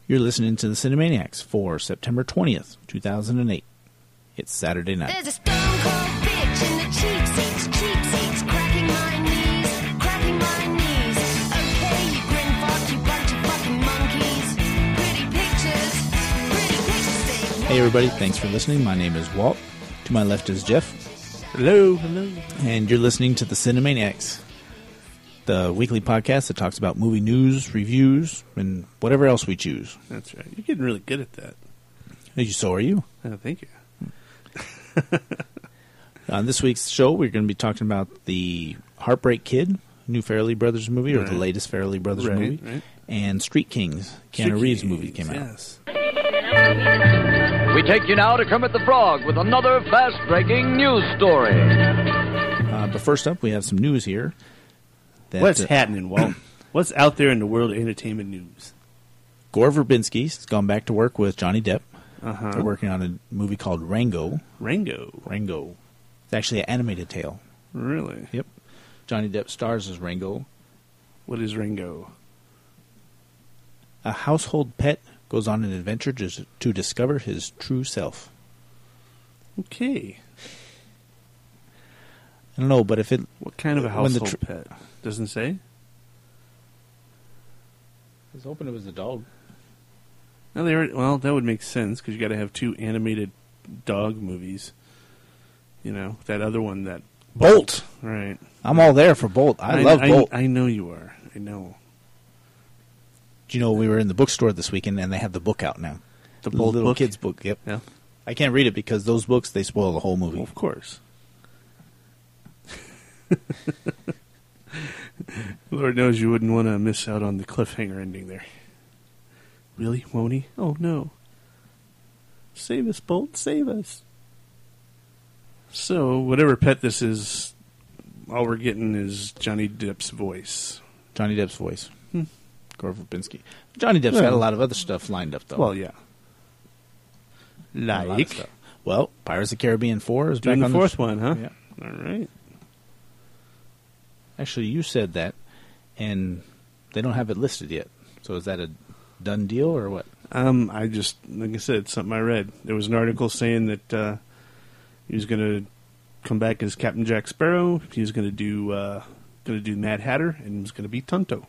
You're listening to the Cinemaniacs for September 20th, 2008. It's Saturday night. There's a stone cold bitch in the cheap seats, cracking my knees. Okay, you grin fuck, you bunch of fucking monkeys. Pretty pictures stay. Hey everybody, thanks for listening. My name is Walt. To my left is Jeff. Hello. And you're listening to the Cinemaniacs, the weekly podcast that talks about movie news, reviews, and whatever else we choose. That's right. You're getting really good at that. So are you. Oh, thank you. On this week's show, we're going to be talking about the Heartbreak Kid, new Farrelly Brothers movie, or the latest Farrelly Brothers movie, and Street Kings, Keanu Reeves movie came out. Yes. We take you now to Kermit the Frog with another fast-breaking news story. But first up, we have some news here. What's happening, Walt? What's out there in the world of entertainment news? Gore Verbinski has gone back to work with Johnny Depp. Uh-huh. They're working on a movie called Rango. Rango. It's actually an animated tale. Really? Yep. Johnny Depp stars as Rango. What is Rango? A household pet goes on an adventure to discover his true self. Okay. I don't know, but if it... What kind of a household pet? Doesn't say? I was hoping it was a dog. Well, that would make sense, because you got to have two animated dog movies. You know, that other one, that... Bolt! Right. I'm all there for Bolt. I love Bolt. I know you are. I know. Do you know, we were in the bookstore this weekend, and they have the book out now. The Bolt little book? kids book, yep. Yeah. I can't read it because those books, they spoil the whole movie. Well, of course. Lord knows you wouldn't want to miss out on the cliffhanger ending there. Really? Won't he? Oh, no. Save us, Bolt. Save us. So, whatever pet this is, all we're getting is Johnny Depp's voice. Johnny Depp's voice. Gore Verbinski. Johnny Depp's got a lot of other stuff lined up, though. Well, yeah. Well, Pirates of the Caribbean 4 is doing back on the fourth one, huh? Yeah. All right. Actually, you said that, and they don't have it listed yet. So is that a done deal or what? I just, like I said, something I read. There was an article saying that he was going to come back as Captain Jack Sparrow. He was going to do Mad Hatter, and he was going to be Tonto.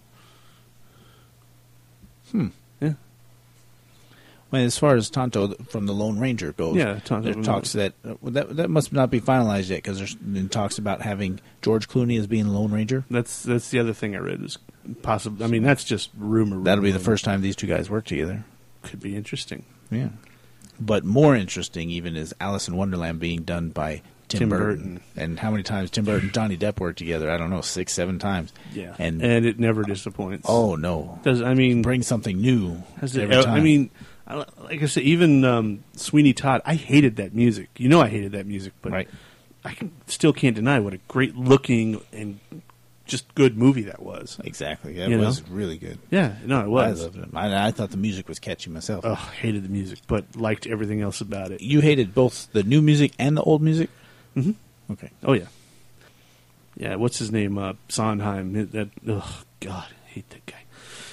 Yeah. Well, as far as Tonto from the Lone Ranger goes, Tonto. there talks that must not be finalized yet because there's been talks about having George Clooney as being Lone Ranger. That's the other thing I read is possible. I mean, that's just rumor. That'll be the first time these two guys work together. Could be interesting. Yeah. But more interesting even is Alice in Wonderland being done by Tim Burton. And how many times Tim Burton and Johnny Depp worked together? I don't know, 6, 7 times. Yeah. And it never disappoints. Oh, no. Bring something new every time. I mean, like I said, even Sweeney Todd, I hated that music. You know I hated that music, but right. Still can't deny what a great looking and just good movie that was. Exactly. It was really good. Yeah, no, it was. I loved it. I thought the music was catchy myself. Oh, hated the music, but liked everything else about it. You hated both the new music and the old music? Mm-hmm. Okay. Oh, yeah. Yeah, what's his name? Sondheim. Oh, God, I hate that guy.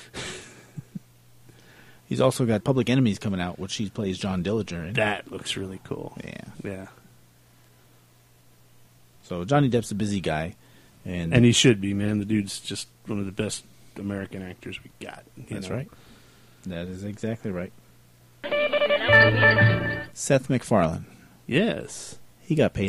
He's also got Public Enemies coming out, which he plays John Dillinger in. That looks really cool. Yeah. So Johnny Depp's a busy guy. And he should be, man. The dude's just one of the best American actors we got. That's right. That is exactly right. Seth MacFarlane. Yes. He got paid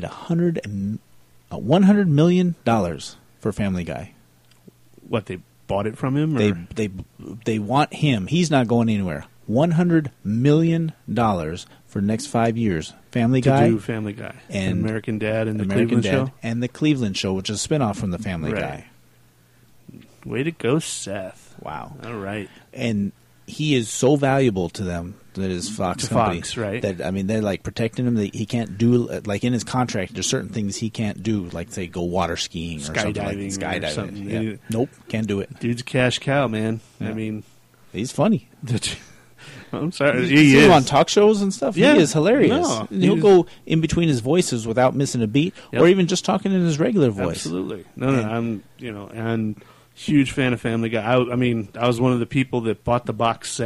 $100 million for Family Guy. What, they bought it from him? Or? They want him. He's not going anywhere. $100 million for the next 5 years. Family Guy. To do Family Guy. And American Dad and the American Cleveland Dad Show. And the Cleveland Show, which is a spinoff from the Family Guy. Way to go, Seth. Wow. All right. And he is so valuable to them, that is Fox company. Fox, right. That, I mean, they're like protecting him. He can't do, like in his contract, there's certain things he can't do, like say go water skiing or skydiving. Skydiving. Yeah. Nope, can't do it. Dude's a cash cow, man. Yeah. I mean, he's funny. I'm sorry. You see him on talk shows and stuff? Yeah. He is hilarious. No, he'll go in between his voices without missing a beat, or even just talking in his regular voice. Absolutely. No, I'm, and huge fan of Family Guy. I mean, I was one of the people that bought the box set,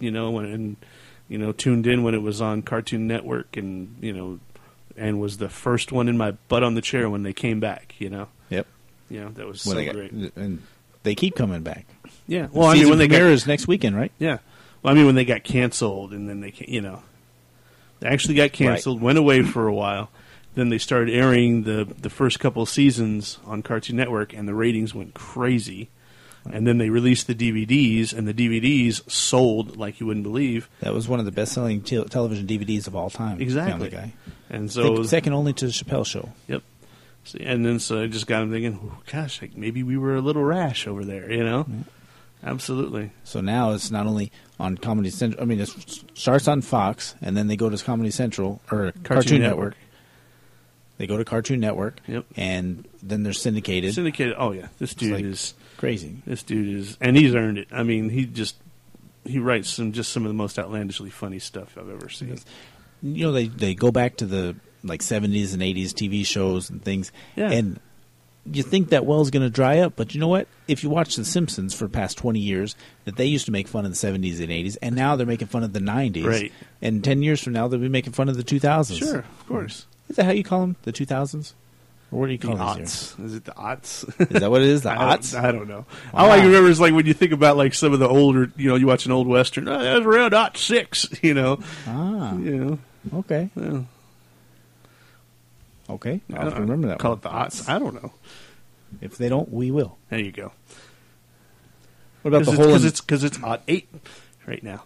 and tuned in when it was on Cartoon Network, and and was the first one in my butt on the chair when they came back. Yep. That was When so they got- great. and they keep coming back. Yeah. Well, Well, when they premiere got is next weekend, right? yeah, well, when they got canceled, and then they actually got canceled, went away for a while. Then they started airing the first couple of seasons on Cartoon Network, and the ratings went crazy. And then they released the DVDs, and the DVDs sold like you wouldn't believe. That was one of the best-selling television DVDs of all time. Exactly. Family Guy. And I so, think second only to the Chappelle Show. yep. So, and then I just got them thinking, oh, gosh, like maybe we were a little rash over there, Absolutely. So now it's not only on Comedy Central. I mean, it starts on Fox, and then they go to Comedy Central or Cartoon Network. They go to Cartoon Network, Yep. and then they're syndicated. Syndicated. Oh yeah, this dude like- is Crazy. and he's earned it. I mean, he writes some of the most outlandishly funny stuff I've ever seen. They go back to the 70s and 80s TV shows and things, Yeah. and you think that well's going to dry up, but you know what? If you watch The Simpsons for the past 20 years, that they used to make fun of the 70s and 80s, and now they're making fun of the 90s. Right. And 10 years from now, they'll be making fun of the 2000s. Sure, of course. Is that how you call them? The 2000s? Or what do you The call these here? aughts. Is it the aughts? Is that what it is? The I aughts? don't know. Wow. All I remember is like when you think about like some of the older, you watch an old Western, that was around '06, Ah, Yeah. okay. Well, Okay. I I'll have to don't remember that Call one. it the aughts. I don't know. If they don't, we will. There you go. What about the whole... Because it's aught 8 right now.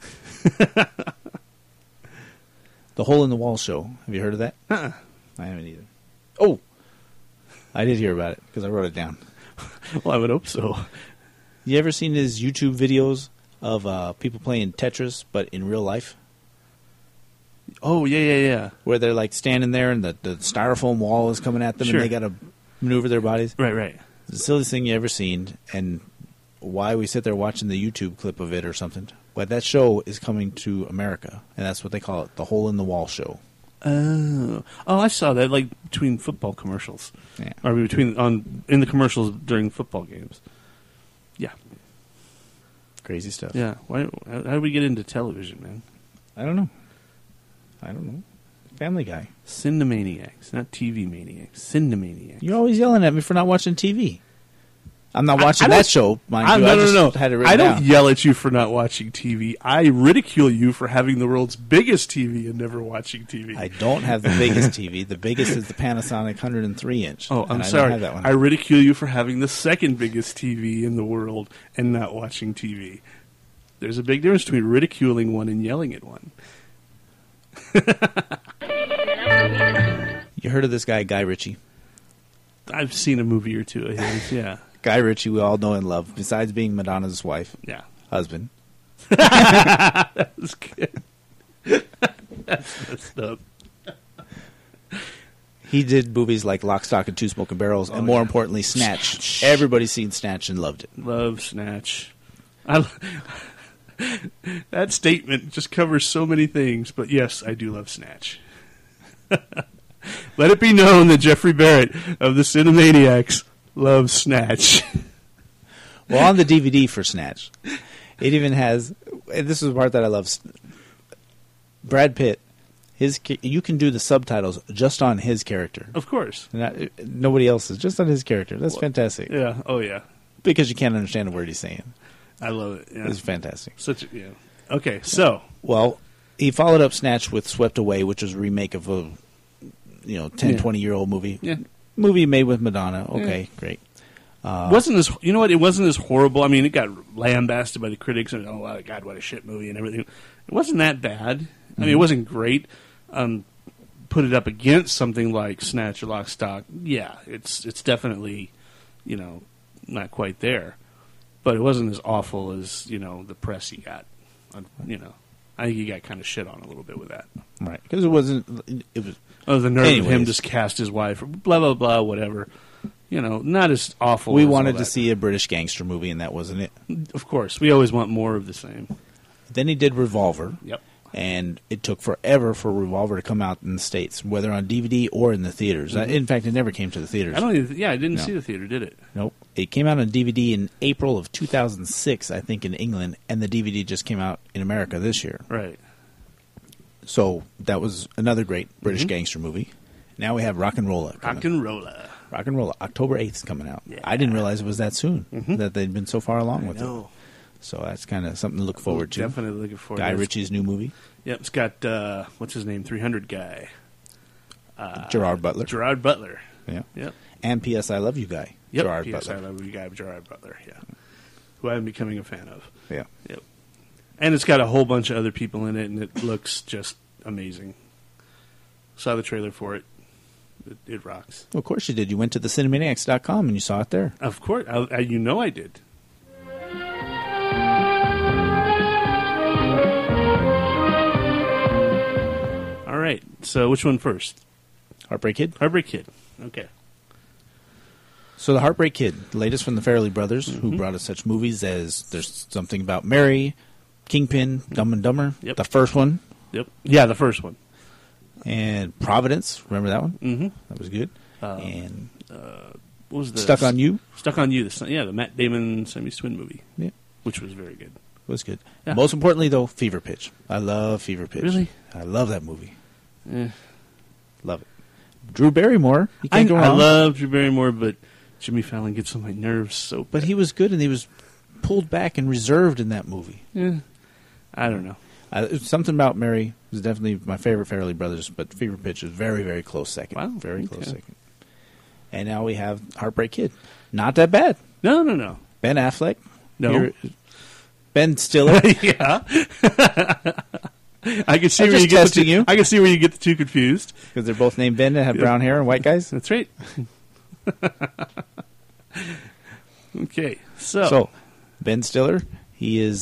The Hole in the Wall show. Have you heard of that? Uh-uh. I haven't either. Oh! I did hear about it because I wrote it down. Well, I would hope so. You ever seen his YouTube videos of people playing Tetris, but in real life? Oh yeah. Where they're like standing there and the styrofoam wall is coming at them Sure. and they got to maneuver their bodies. Right. It's the silliest thing you ever seen, and why we sit there watching the YouTube clip of it or something. But that show is coming to America, and that's what they call it, the Hole in the Wall show. Oh, I saw that like between football commercials, Yeah. or in the commercials during football games. Yeah, Crazy stuff. yeah. How did we get into television, man? I don't know. Family Guy. Cinemaniacs, not TV maniacs. Cinemaniacs. You're always yelling at me for not watching TV. I'm not watching I don't- that show, mind you. No, I just no. had it written I don't down. yell at you for not watching TV. I ridicule you for having the world's biggest TV and never watching TV. I don't have the biggest TV. The biggest is the Panasonic 103-inch. Oh, and I'm I sorry. don't have that one. I ridicule you for having the second biggest TV in the world and not watching TV. There's a big difference between ridiculing one and yelling at one. You heard of this guy, Guy Ritchie? I've seen a movie or two of his, yeah. Guy Ritchie, we all know and love, besides being Madonna's wife, Yeah. husband. That's good. That's messed up. He did movies like Lock, Stock, and Two Smoking Barrels, and more importantly, Snatch. Everybody's seen Snatch and loved it. Love Snatch. That statement just covers so many things, but yes, I do love Snatch. Let it be known that Jeffrey Barrett of the Cinemaniacs loves Snatch. Well, on the DVD for Snatch, it even has, and this is the part that I love, Brad Pitt, you can do the subtitles just on his character. Of course. Nobody else's, just on his character. That's fantastic. Yeah. Oh, yeah. Because you can't understand a word he's saying. I love it. Yeah. It's fantastic. Yeah. Okay, so. Well, he followed up Snatch with Swept Away, which was a remake of a 10, 20-year-old movie. Yeah. Movie made with Madonna. Okay, great. Wasn't as you know what? It wasn't as horrible. I mean, it got lambasted by the critics and oh God, what a shit movie and everything. It wasn't that bad. I mean, it wasn't great. Put it up against something like Snatch or Lock, Stock. Yeah, it's definitely not quite there, but it wasn't as awful as the press he got. I think he got kind of shit on a little bit with that. Right, because it wasn't. It was. Oh, the nerve of him Anyways. just cast his wife, or blah blah blah, whatever. Not as awful. We as all wanted to that. see a British gangster movie, and that wasn't it. Of course, we always want more of the same. Then he did Revolver. Yep. And it took forever for Revolver to come out in the States, whether on DVD or in the theaters. In fact, it never came to the theaters. I didn't No. see the theater, did it? Nope. It came out on DVD in April of 2006, I think, in England, and the DVD just came out in America this year. Right. So that was another great British gangster movie. Now we have Rock and Rolla. Rock and Rolla. Rock and Rolla, October 8th is coming out. Yeah. I didn't realize it was that soon, that they'd been so far along with it. No. So that's kind of something to look forward to. Definitely looking forward Guy to it. Ritchie's new movie. Yep, it's got, what's his name, 300 guy. Gerard Butler. Gerard Butler. Yeah. Yep. And P.S. I Love You Guy. Yep. Gerard P.S. Butler. I Love You Guy, Gerard Butler, yeah. Who I'm becoming a fan of. Yeah. Yep. And it's got a whole bunch of other people in it, and it looks just amazing. Saw the trailer for it. It rocks. Well, of course you did. You went to thecinemaniacs.com and you saw it there. Of course. You know I did. All right. So which one first? Heartbreak Kid. Heartbreak Kid. Okay. So the Heartbreak Kid, the latest from the Farrelly brothers, who brought us such movies as There's Something About Mary, Kingpin, Dumb and Dumber, Yep. the first one, Yep. Yeah, the first one. and Providence. Remember that one? Mm-hmm. That was good. And What was the Stuck on You Stuck on You. The Matt Damon Sammy Swin movie, yeah, which was very good. was good. Yeah. Most importantly, though, Fever Pitch. I love Fever Pitch. Really? I love that movie. Eh. Love it. Drew Barrymore. You I can't go wrong. love Drew Barrymore, but Jimmy Fallon gets on my nerves so bad. But he was good, and he was pulled back and reserved in that movie. I don't know. Something About Mary was definitely my favorite Farrelly brothers, but Fever Pitch is very, very close second. Wow, Very okay. close second. And now we have Heartbreak Kid. Not that bad. No. Ben Affleck. No. Ben Stiller. Yeah. I can see I'm where just you get testing you. I can see where you get the two confused. Because they're both named Ben and have brown hair and white guys. That's right. Okay, so So, Ben Stiller, he is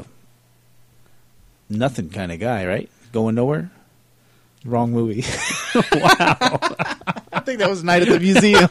nothing kind of guy, right? Going nowhere? Wrong movie. Wow. I think that was Night at the Museum.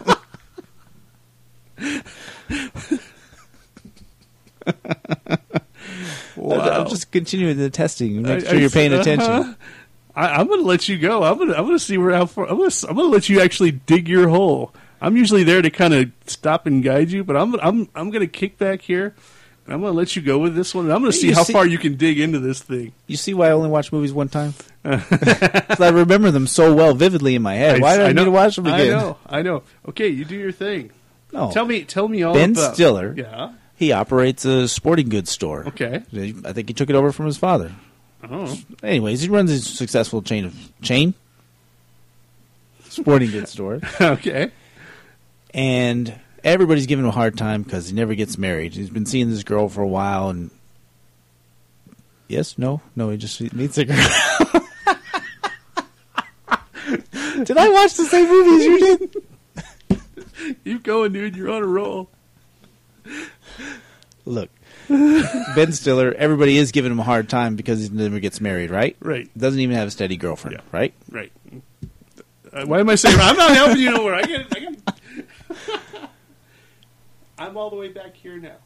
I'm just continuing the testing. Make sure you're paying attention. I'm going to let you go. I'm going to see how far. I'm going to let you actually dig your hole. I'm usually there to kind of stop and guide you, but I'm going to kick back here. And I'm going to let you go with this one. And I'm going to see how far you can dig into this thing. You see why I only watch movies one time? 'Cause I remember them so well vividly in my head. Why do I need to watch them again? I know. Okay, you do your thing. No. Tell me all Ben about Stiller. Yeah. He operates a sporting goods store. Okay. I think he took it over from his father. Oh. Anyways, he runs a successful chain sporting goods store, Okay. and everybody's giving him a hard time because he never gets married. He's been seeing this girl for a while, and he just meets a girl. Did I watch the same movie as you did? Keep going, dude. You're on a roll. Look, Ben Stiller, everybody is giving him a hard time because he never gets married, right? Right. Doesn't even have a steady girlfriend, Yeah. right? Right. Why am I saying I'm not helping you nowhere? I get I'm all the way back here now.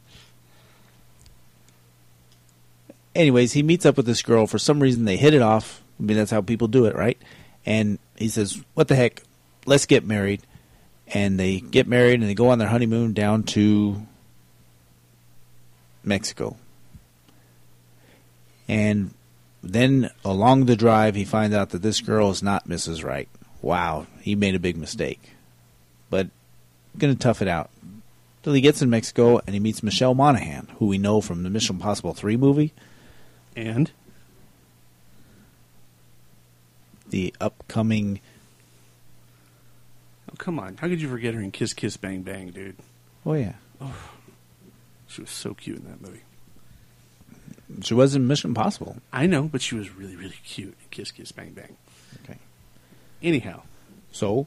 Anyways, he meets up with this girl. For some reason, they hit it off. I mean, that's how people do it, right? And he says, what the heck, let's get married. And they get married, and they go on their honeymoon down to Mexico. And then along the drive, he finds out that this girl is not Mrs. Right. Wow, he made a big mistake. But going to tough it out. Till he gets in Mexico, and he meets Michelle Monaghan, who we know from the Mission Impossible 3 movie. And The upcoming... oh, come on. How could you forget her in Kiss Kiss Bang Bang, dude? Oh, yeah. She was so cute in that movie. She was in Mission Impossible. I know, but she was really, really cute in Kiss Kiss Bang Bang. Okay. Anyhow. So,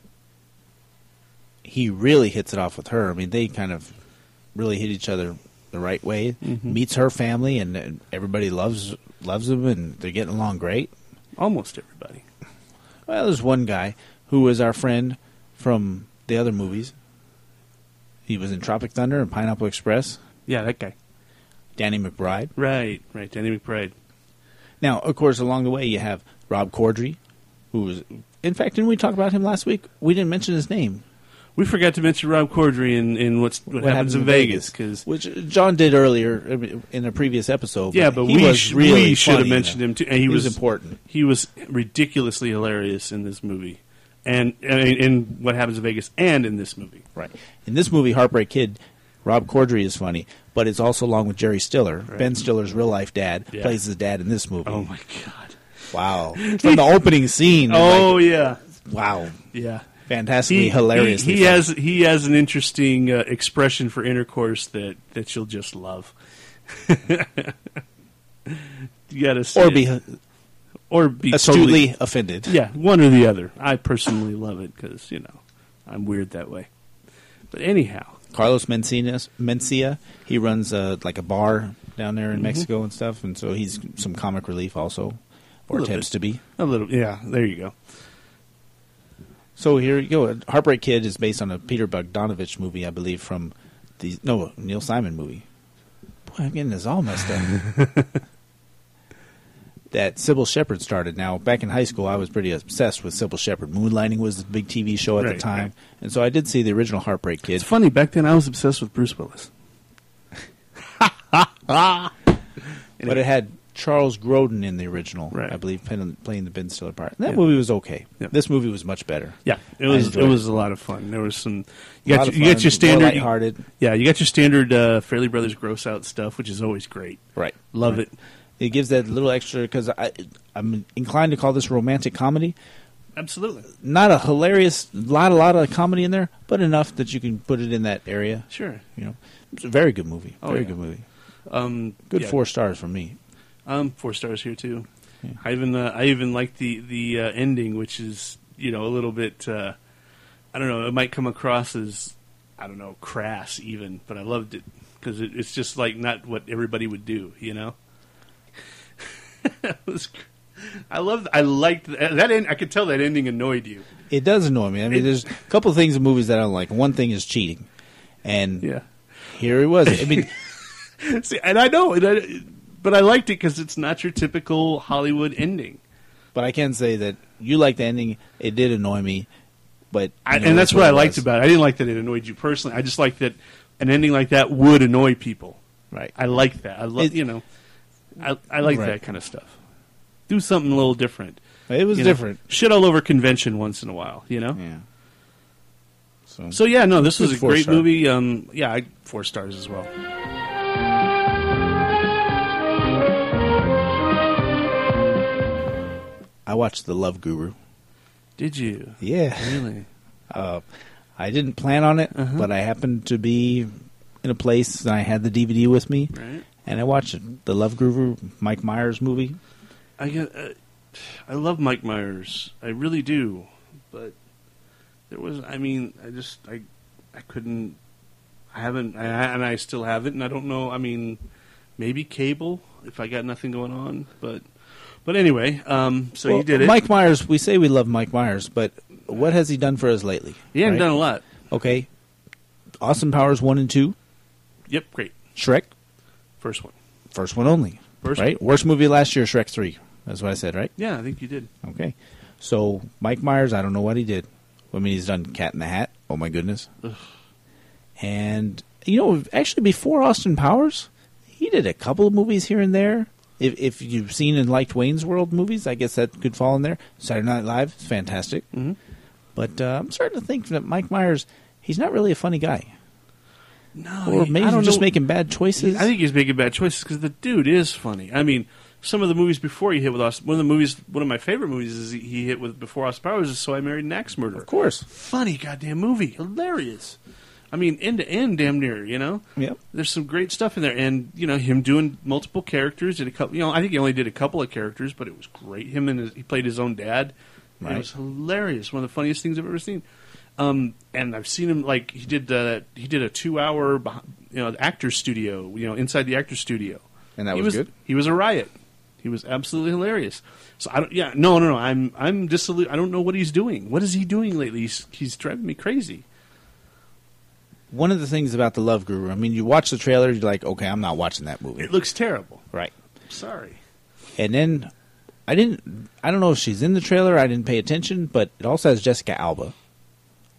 he really hits it off with her. I mean, they kind of really hit each other the right way. Meets her family, and everybody loves him, and they're getting along great. Almost everybody. Well, there's one guy who was our friend from the other movies. He was in Tropic Thunder and Pineapple Express. Yeah, that guy. Danny McBride. Right. Danny McBride. Now, of course, along the way, you have Rob Corddry, who was... In fact, didn't we talk about him last week? We didn't mention his name. We forgot to mention Rob Corddry in what happens in Vegas, because which John did earlier in a previous episode. yeah, but he was really we should have funny in mentioned it. him too. And he was important. He was ridiculously hilarious in this movie, and in What Happens in Vegas, and in this movie. Right. In this movie, Heartbreak Kid, Rob Corddry is funny, but it's also along with Jerry Stiller. Right. Ben Stiller's real life dad Yeah. plays his dad in this movie. Oh my god! Wow. From the opening scene. Oh yeah, wow. yeah. Fantastically hilarious. He has an interesting expression for intercourse that you'll just love. You gotta see or be astutely totally, offended. yeah, one or the other. I personally love it because I'm weird that way. But anyhow, Carlos Mencia, he runs like a bar down there in Mexico and stuff, and so he's some comic relief also, or attempts to be. a little, yeah. There you go. So here you go. Heartbreak Kid is based on a Peter Bogdanovich movie, I believe, from Neil Simon movie. Boy, I'm getting this all messed up. That Sybil Shepherd started. Now, back in high school, I was pretty obsessed with Sybil Shepherd. Moonlighting was the big TV show at the Right, time, right. and so I did see the original Heartbreak Kid. It's funny. Back then, I was obsessed with Bruce Willis. But it had Charles Grodin in the original, Right. I believe, playing the Ben Stiller part. And that Yeah. movie was okay. Yeah. This movie was much better. Yeah, it I was. enjoyed It it. was a lot of fun. There was some. A lot of You got fun, your more standard. lighthearted. Yeah, you got your standard Fairley Brothers gross out stuff, which is always great. Right. Love Right. it. It gives that little extra, because I'm inclined to call this romantic comedy. Absolutely. Not a hilarious lot of comedy in there, but enough that you can put it in that area. Sure. It's a very good movie. Oh, Very yeah. good movie. Good. Good 4 stars from me. 4 stars here too. Yeah. I even like the ending, which is a little bit. I don't know. It might come across as crass even, but I loved it because it's just like not what everybody would do. It was. I liked that end. I could tell that ending annoyed you. It does annoy me. I mean, there's a couple of things in movies that I don't like. One thing is cheating, and Yeah. here it was. I mean, See, and I know, but I liked it because it's not your typical Hollywood ending. but I can say that you like the ending. It did annoy me, but And that's what I liked was. about it. I didn't like that it annoyed you personally. I just liked that an ending like that would annoy people. Right. I like that. I love, I like Right. that kind of stuff. Do something a little different. It was different. Shit all over convention once in a while, Yeah. So yeah, no, this was Good a great 4-star. movie. 4 stars as well. I watched The Love Guru. Did you? Yeah. Really? I didn't plan on it, Uh-huh. but I happened to be in a place and I had the DVD with me, Right. and I watched it. The Love Guru, Mike Myers movie. I love Mike Myers. I really do. But there was, I couldn't, I haven't, and I still haven't, and I don't know, maybe cable if I got nothing going on, but anyway, so Well, you did it. Mike Myers, we say we love Mike Myers, but what has he done for us lately? He hadn't Right? done a lot. Okay. Austin Powers 1 and 2, Yep, great. Shrek, First one. first one only. First right? Worst movie last year, Shrek 3. That's what I said, right? Yeah, I think you did. Okay. So, Mike Myers, I don't know what he did. I mean, he's done Cat in the Hat. Oh, my goodness. Ugh. And, actually, before Austin Powers, he did a couple of movies here and there. If you've seen and liked Wayne's World movies, I guess that could fall in there. Saturday Night Live is fantastic. Mm-hmm. But I'm starting to think that Mike Myers, he's not really a funny guy. No, Or maybe I don't he's just know. making bad choices. I think he's making bad choices because the dude is funny. I mean, some of the movies before he hit with Austin, one of my favorite movies is he hit with before Austin Powers is So I Married an Axe Murderer. Of course. Funny goddamn movie, hilarious. I mean, end to end, damn near. Yep. There's some great stuff in there, and him doing multiple characters. Did a couple. I think he only did a couple of characters, but it was great. He played his own dad. And Right. It was hilarious. One of the funniest things I've ever seen. And I've seen him like he did a 2-hour actor's studio. Inside the actor's studio. And that he was good? He was a riot. He was absolutely hilarious. So I don't. Yeah, no. I'm disillusioned. I don't know what he's doing. What is he doing lately? He's driving me crazy. One of the things about The Love Guru, I mean, you watch the trailer, you're like, okay, I'm not watching that movie. It looks terrible. Right. Sorry. And then, I don't know if she's in the trailer, I didn't pay attention, but it also has Jessica Alba.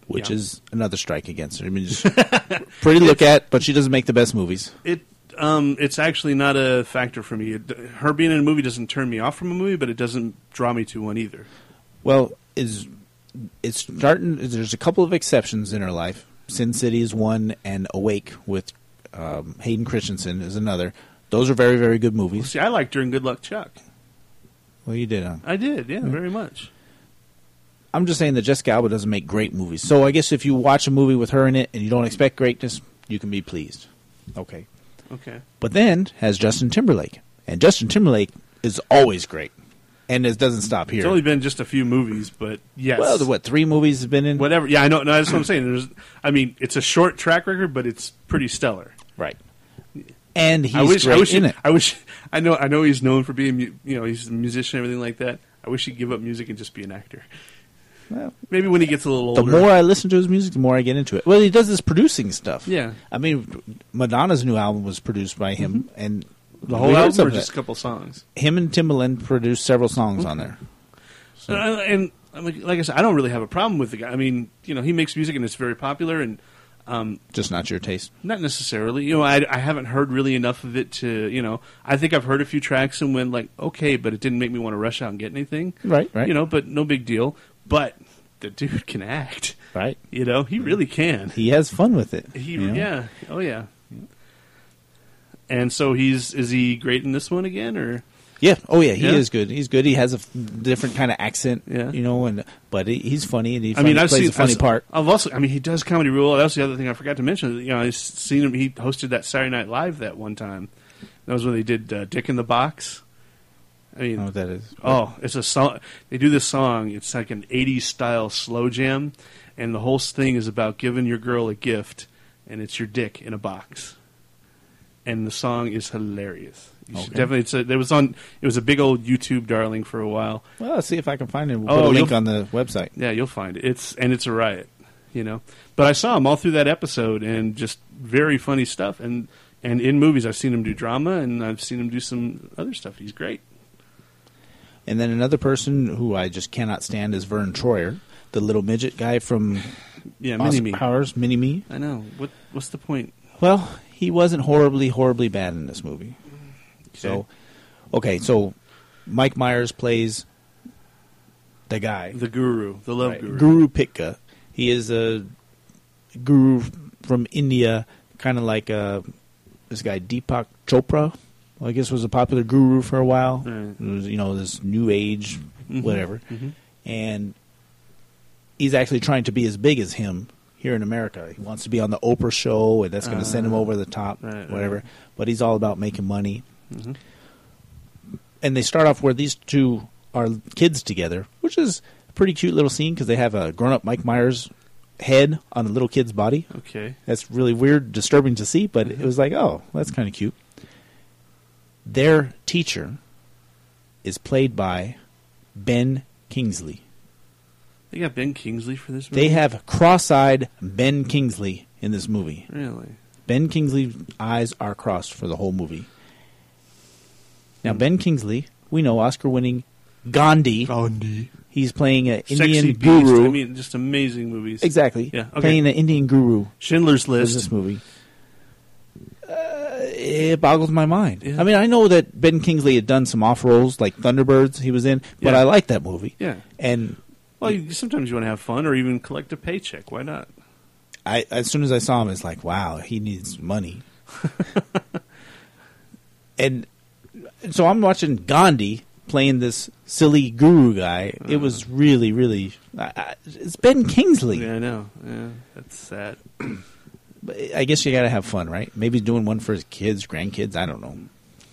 which Yeah. is another strike against her. I mean, just pretty to look at, but she doesn't make the best movies. It's actually not a factor for me. Her being in a movie doesn't turn me off from a movie, but it doesn't draw me to one either. Well, it's starting. There's a couple of exceptions in her life. Sin City is one, and Awake with Hayden Christensen is another. Those are very, very good movies. See, I liked her in Good Luck Chuck. Well, you did, huh? I did, yeah, very much. I'm just saying that Jessica Alba doesn't make great movies. So I guess if you watch a movie with her in it and you don't expect greatness, you can be pleased. Okay. Okay. But then has Justin Timberlake. And Justin Timberlake is always great. And it doesn't stop here. It's only been just a few movies, but yes. Well, what, 3 movies has been in? Whatever. Yeah, I know. No, that's what I'm saying. It's a short track record, but it's pretty stellar. Right. And he's great in it. I know he's known for being, he's a musician and everything like that. I wish he'd give up music and just be an actor. Well, maybe when he gets a little older. the more I listen to his music, the more I get into it. Well, he does this producing stuff. Yeah. I mean, Madonna's new album was produced by him, and The whole we heard album some or of just that. a couple songs? Him and Timbaland produced several songs on there. So, And like I said, I don't really have a problem with the guy. I mean, he makes music and it's very popular, and just not your taste. not necessarily. I haven't heard really enough of it to, I think I've heard a few tracks and went like, okay, but it didn't make me want to rush out and get anything. Right. But no big deal. But the dude can act. Right. He really can. He has fun with it. Yeah. Oh yeah. And so is he great in this one again, or? Yeah. Oh, yeah. He Yeah? is good. He's good. He has a different kind of accent. Yeah. But he's funny, and he I've plays seen a funny part. I've also, he does Comedy Rule. That's the other thing I forgot to mention. I've seen him. He hosted that Saturday Night Live that one time. That was when they did Dick in the Box. I don't know what that is. It's a song. They do this song. It's like an '80s style slow jam, and the whole thing is about giving your girl a gift, and it's your dick in a box. And the song is hilarious. You should Okay. definitely. It was a big old YouTube darling for a while. Well, let's see if I can find it. We'll Oh, put a link you'll- on the website. Yeah, you'll find it. It's a riot, But I saw him all through that episode, and just very funny stuff. And in movies, I've seen him do drama, and I've seen him do some other stuff. He's great. And then another person who I just cannot stand is Vern Troyer, the little midget guy from Yeah, Austin Mini-Me. Powers, Mini-Me. I know. What's the point? Well, he wasn't horribly, horribly bad in this movie. So Mike Myers plays the guy. The guru, the love Right. guru. Guru Pitka. He is a guru from India, kind of like this guy Deepak Chopra. I guess was a popular guru for a while. Right. It was, this new age, Mhm. whatever. Mhm. And he's actually trying to be as big as him here in America. He wants to be on the Oprah show, and that's going to send him over the top, right, whatever. right. But he's all about making money. Mhm. And they start off where these two are kids together, which is a pretty cute little scene because they have a grown-up Mike Myers head on a little kid's body. Okay. That's really weird, disturbing to see, but it was like, oh, that's kind of cute. Their teacher is played by Ben Kingsley. They got Ben Kingsley for this movie? They have cross-eyed Ben Kingsley in this movie. Really? Ben Kingsley's eyes are crossed for the whole movie. Now, Ben Kingsley, we know, Oscar-winning Gandhi. He's playing an Sexy Indian Beast. guru. Just amazing movies. Exactly. Yeah, okay. Playing an Indian guru Schindler's for this List. movie. It boggles my mind. Yeah. I mean, I know that Ben Kingsley had done some off-rolls, like Thunderbirds he was in, but Yeah. I like that movie. Yeah. And Well, sometimes you want to have fun or even collect a paycheck. Why not? as soon as I saw him, it's like, wow, he needs money. And so I'm watching Gandhi playing this silly guru guy. It was really, really... it's Ben Kingsley. Yeah, I know. Yeah, that's sad. But I guess you got to have fun, right? Maybe doing one for his kids, grandkids. I don't know.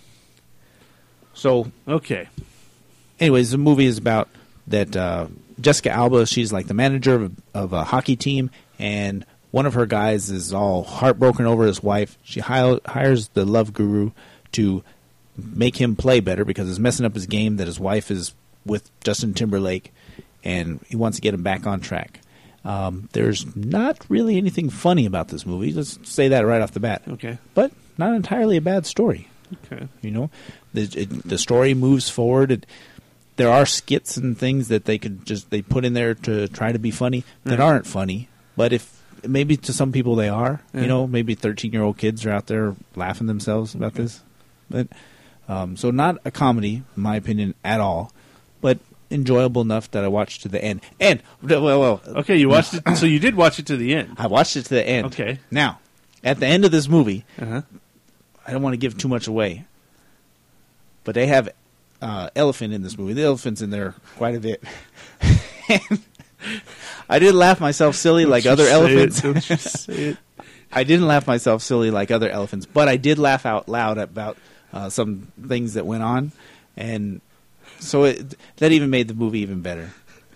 So, Okay. anyways, the movie is about that Jessica Alba. She's like the manager of a hockey team, and one of her guys is all heartbroken over his wife. She hires the love guru to make him play better because it's messing up his game that his wife is with Justin Timberlake, and he wants to get him back on track. There's not really anything funny about this movie. Let's say that right off the bat. Okay. But not entirely a bad story. Okay. The story moves forward. There are skits and things that they put in there to try to be funny that Right. aren't funny. But if maybe to some people they are, Yeah. you know, maybe 13-year-old kids are out there laughing themselves about this. But so not a comedy, in my opinion, at all, but enjoyable enough that I watched to the end. And well, Okay, you watched it. So you did watch it to the end. I watched it to the end. Okay. Now, at the end of this movie, Uh-huh. I don't want to give too much away, but they have elephant in this movie. The elephant's in there quite a bit. And I didn't laugh myself silly like other elephants. Don't you say it. I didn't laugh myself silly like other elephants, but I did laugh out loud about some things that went on, and so that even made the movie even better.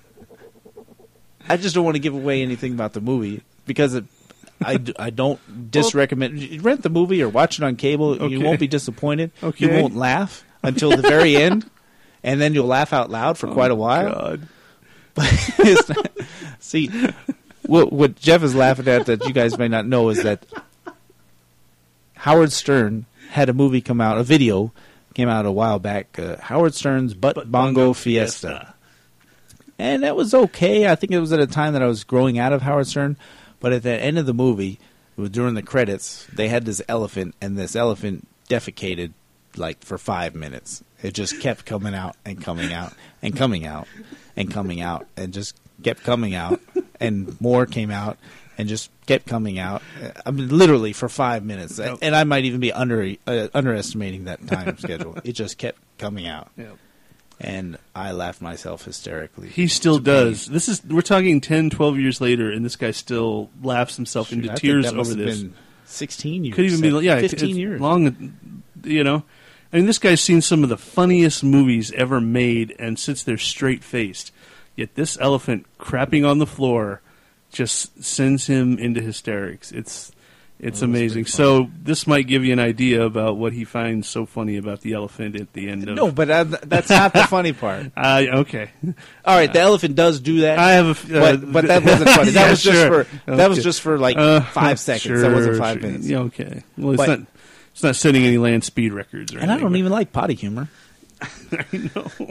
I just don't want to give away anything about the movie because I don't recommend rent the movie or watch it on cable. You Okay. won't be disappointed. Okay. You won't laugh until the very end, and then you'll laugh out loud for quite a while. God. It's not- see, what Jeff is laughing at that you guys may not know is that Howard Stern had a movie come out, a video came out a while back, Howard Stern's Butt Bongo Fiesta. And that was okay. I think it was at a time that I was growing out of Howard Stern. But at the end of the movie, it was during the credits, they had this elephant, and this elephant defecated like for 5 minutes. It just kept coming out and coming out and coming out and coming out and just kept coming out, and more came out and just kept coming out. I mean, literally for 5 minutes. And I might even be underestimating that time schedule. It just kept coming out. Yeah. And I laughed myself hysterically. He still does. We're talking 10, 12 years later, and this guy still laughs himself into I think tears that must over have this. been 16 years. Could even be 15 it's years. long. You know, I mean, this guy's seen some of the funniest movies ever made and sits there straight faced. Yet this elephant crapping on the floor just sends him into hysterics. It's amazing. So this might give you an idea about what he finds so funny about the elephant at the end of. No, but that's not the funny part. Okay. All right, the elephant does do that. I have a. but that wasn't funny. That Yeah, was just sure. for that was Okay. just for like 5 seconds. Sure, That wasn't 5 sure. minutes. Yeah, okay. Well, But- it's not setting any land speed records or And I anything. don't even like potty humor. I know.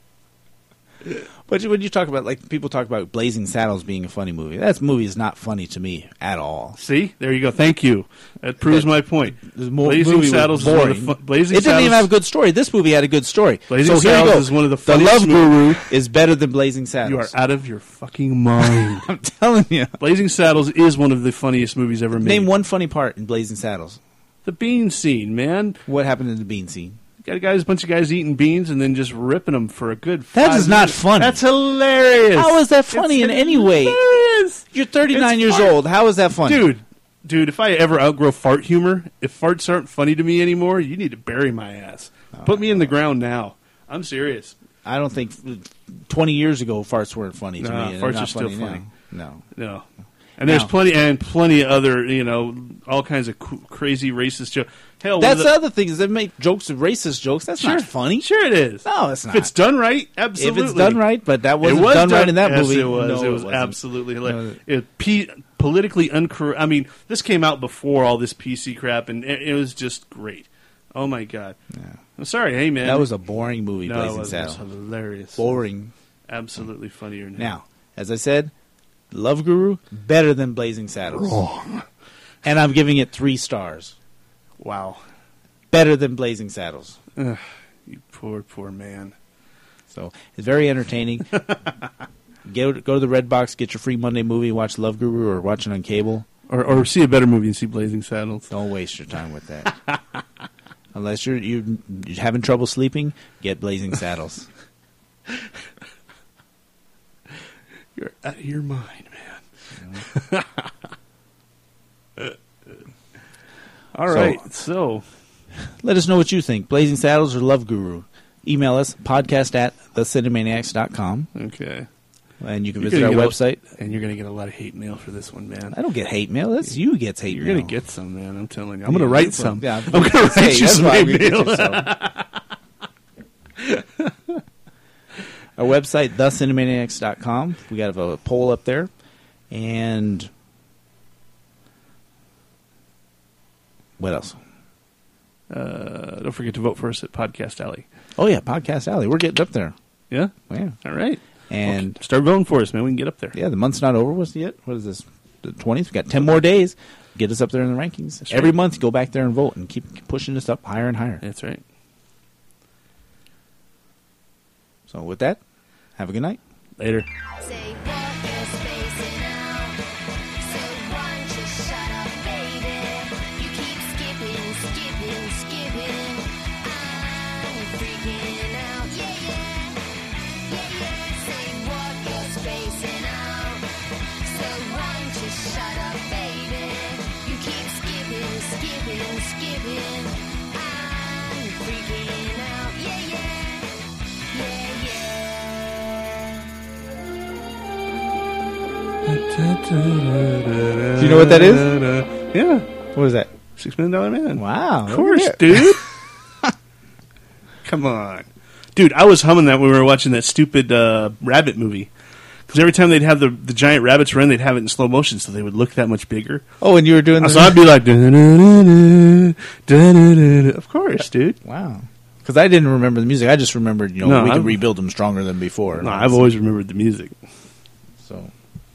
But when you talk about, like, people talk about Blazing Saddles being a funny movie, that movie is not funny to me at all. See, there you go. Thank you. That proves my point. The Blazing movie was Saddles is one of the boring. Blazing It didn't Saddles, even have a good story. This movie had a good story. Blazing so here you Saddles go. is one of the The funniest Love Guru is better than Blazing Saddles. You are out of your fucking mind. I'm telling you. Blazing Saddles is one of the funniest movies ever made. Name one funny part in Blazing Saddles. The bean scene, man. What happened in the bean scene? Got a bunch of guys eating beans and then just ripping them for a good 5 That is not minutes. funny. That's hilarious. How is that funny in any way? Hilarious. You're 39 It's years fart. old. How is that funny? Dude, if I ever outgrow fart humor, if farts aren't funny to me anymore, you need to bury my ass. Put me in the ground now. I'm serious. I don't think 20 years ago farts weren't funny to Nah, me. and farts they're not are still now. funny. No. No. And there's Now- plenty of other, all kinds of crazy racist jokes. Hell, That's the other thing is they make jokes, racist jokes. That's not funny. Sure it is. No, it's If not. it's done right, absolutely. If it's done right, but that wasn't it was done right in that yes, movie. It was. No, it was wasn't. absolutely hilarious. No. Politically uncorrect. I mean, this came out before all this PC crap, and it was just great. Oh my god. Yeah. I'm sorry. Hey man, That was a boring movie, no, Blazing it was Saddles. hilarious. Boring. Absolutely funnier now. Now, as I said, Love Guru, better than Blazing Saddles. Wrong. And I'm giving it 3 stars. Wow. Better than Blazing Saddles. Ugh, you poor man. So it's very entertaining. Go to the Red Box, get your free Monday movie, watch Love Guru, or watch it on cable. Or see a better movie and see Blazing Saddles. Don't waste your time with that. Unless you're having trouble sleeping, get Blazing Saddles. You're out of your mind, man. All right, so Let us know what you think. Blazing Saddles or Love Guru? Email us, podcast@thecinemaniacs.com. okay. And you can You're visit our gonna get website. And you're going to get a lot of hate mail for this one, man. I don't get hate mail. That's you who gets hate You're mail. going to get some, man. I'm telling you. I'm going to write some. Yeah, I'm going to write you that's some why hate we get mail. you some. Our website, thecinemaniacs.com. We got a poll up there. And what else? Don't forget to vote for us at Podcast Alley. Oh, yeah, Podcast Alley. We're getting up there. Yeah? Yeah. All right. And, Start voting for us, man. We can get up there. yeah, the month's not over yet. What is this? the 20th. We got 10 more days. Get us up there in the rankings. That's Every right. month, go back there and vote and keep pushing us up higher and higher. That's right. So with that, have a good night. Later. Say what you're spacing out. So why don't you shut up, baby? You keep skipping, skipping, skipping. I'm freaking out. Yeah, yeah. Yeah, yeah. Say what you're spacing out. So why don't you shut up, baby? You keep skipping, skipping, skipping. I'm freaking out. Yeah, yeah. Yeah, yeah. Do you know what that is? Yeah. What is that? $6 Million Man. Wow. Of course, dude. Come on. Dude, I was humming that when we were watching that stupid rabbit movie. Because every time they'd have the giant rabbits run, they'd have it in slow motion, so they would look that much bigger. Oh, and you were doing So I'd be like, "Da-da-da-da, da-da-da-da." Of course, dude. Wow. Because I didn't remember the music. I just remembered, No, we I'm- could rebuild them stronger than before. No, I've always remembered the music. So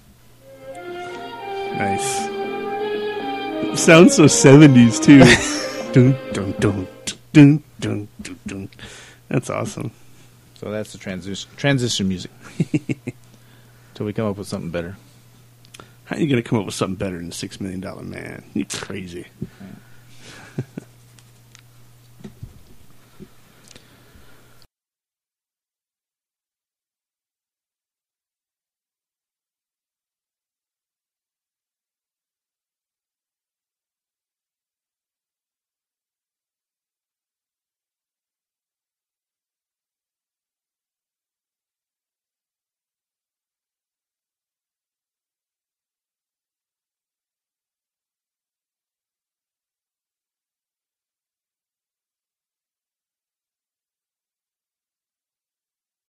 Nice. It sounds so 70s, too. Dun, dun, dun, dun, dun, dun, dun. That's awesome. So that's the transition music. Till we come up with something better. How are you going to come up with something better than $6 Million Man? You're crazy. Yeah.